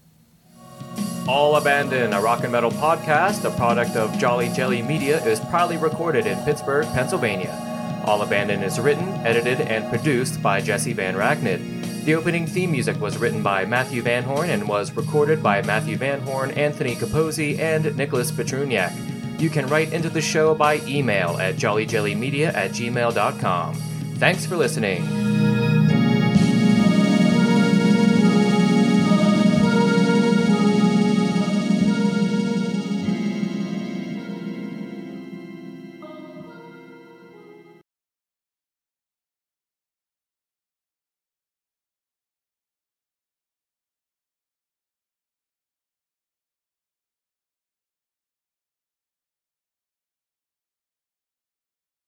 All Abandoned, a rock and metal podcast, a product of Jolly Jelly Media, is proudly recorded in Pittsburgh, Pennsylvania. All Abandoned is written, edited, and produced by Jesse Van Racknid. The opening theme music was written by Matthew Van Horn and was recorded by Matthew Van Horn, Anthony Capozzi, and Nicholas Petruniak. You can write into the show by email at jollyjellymedia at gmail dot com. Thanks for listening.